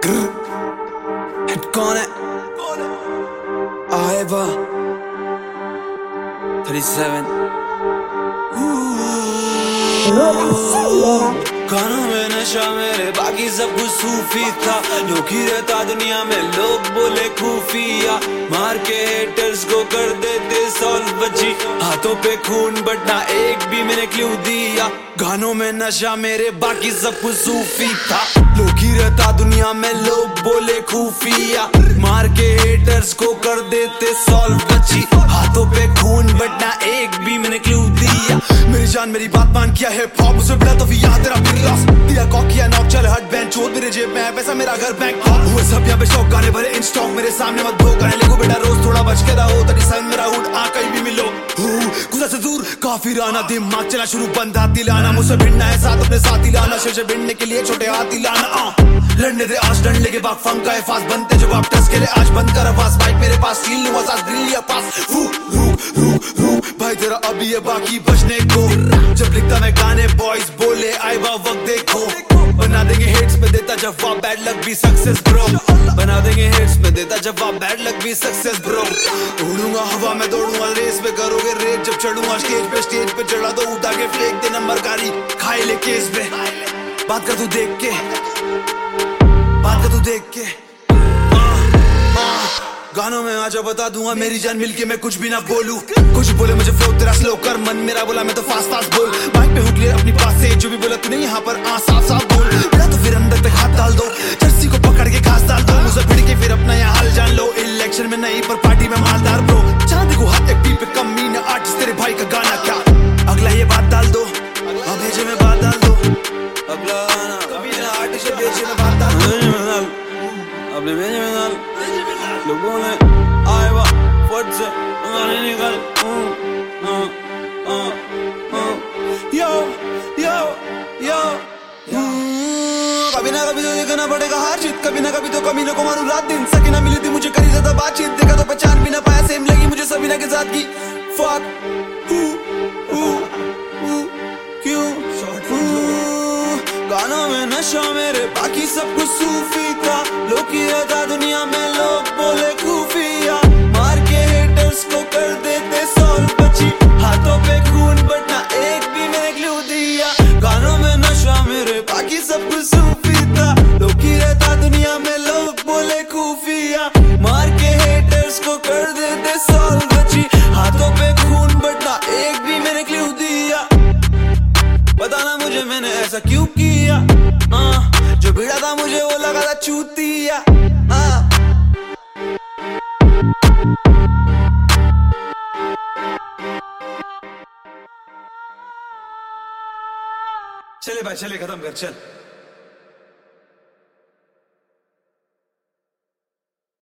Head कौन है? आएबा 37 गानों में नशा मेरे, बाकी सब कुछ सूफी था। जो की रहता दुनिया में, लोग बोले खूफिया। मार के हेटर्स को कर देते सॉल्व बची। हाथों पे खून बट ना एक भी मैंने क्लू दिया। गानों में नशा मेरे, बाकी सब कुछ सूफी था। लोग ही रहता दुनिया में, लोग बोले खूफिया। मार के हेटर्स को कर देते सॉल्व बची। हाथों पे खून बट ना एक भी मैंने क्लू दिया। मेरी जान मेरी बात मान, किया है पॉप उसे बिना तो भी यहाँ तेरा बिरलास। दिया कॉक किया नॉक, चल हट बेंच चोद मेरे जेब में है पैसा, मेरा घर बैंक हुए सब यहाँ पे शौक। गाने भरे इन स्टॉक, मेरे सामने मत भोग। गाने लिखो बेटा रोज, थोड़ा बच के रहो। 37 मेरा हुड, कहीं भी मिलो। गुजर से दूर काफी राना, दिमाग चला शुरू बंद हाथी लाना। मुझसे भिड़ना है साथ अपने साथी लाना। शेर भिड़ने के लिए छोटे हाथी लाना। लड़ने दे आज डंडे के बाद फंक का है फास्ट। बनते जब आप टस के लिए आज बंद कर आवाज। बाइक मेरे पास स्टील नुआ साथ ग्रिल लिया पास। भाई तेरा अभी है बाकी बचने को। जब लिखता मैं गाने बॉयज बोले आएबा वक्त देखो। बना देंगे हिट्स में देता जवाब, बैड लक भी सक्सेस ब्रो। बना देंगे हिट्स में देता जवाब, बैड लक भी सक्सेस ब्रो। उड़ूंगा हवा में, दौड़ूंगा रेस में, करोगे रेट जब चढ़ूंगा स्टेज पे चढ़ा दो उठा के फेंक दे नंबर कारी। खाई ले केस पे बात कर तू देख के, बात कर तू देख के। गानों में आजा बता दूंगा मेरी जान मिलके मैं कुछ भी ना बोलूं। कुछ बोले मुझे फ्लो तेरा स्लो कर, मन मेरा बोला मैं तो फास्ट फास्ट बोल। माइक पे हुक ले अपनी बात से, जो भी बोला तूने यहाँ पर साफ साफ बोल। मेरा तो फिर अंदर तक हाथ डाल दो, जर्सी को पकड़ के घास डाल दो। मुझे भिड़ के फिर अपना यहाँ हाल जान लो। इलेक्शन में नहीं पर पार्टी में मालदार ब्रो। चांदी को हाथ एक पे कम मीन आर्टिस्ट तेरे भाई का गाना क्या। अगला ये बात डाल दो, भेजे में बात डाल दो। अगला गाना आर्टिस्ट भेजे में बात डाल दो। अपने भेजे में डाल। लोगों ने आएबा फट से गाने निकल। यो यो यो कभी ना कभी तो देखना पड़ेगा हार जीत। कभी ना कभी तो कमीनों को मारूं रात दिन। सकी ना मिली थी मुझे करी ज्यादा बातचीत। देखा तो पहचान भी ना पाया, सेम लगी मुझे सबीना के साथ की। फक क्यों गानों में नशा मेरे, बाकी सब कुछ सूफी था। लोग ही रहता दुनिया में, लोग बोले खूफिया। मार के हेटर्स को कर देते सॉल्व बची। हाथों पे खून बट ना एक भी मैंने क्लू दिया। गानों में नशा मेरे, बाकी सब कुछ सूफी था। लोग ही रहता दुनिया में, लोग बोले खूफिया। मार के हेटर्स को कर देते सॉल्व बची। हाथों पे खून बट ना एक भी मैंने क्लू दिया। बताना मुझे मैंने ऐसा क्यों किया। जो भिड़ा था मुझे वो लगा था चूतिया। चले भाई चले, खत्म कर चल।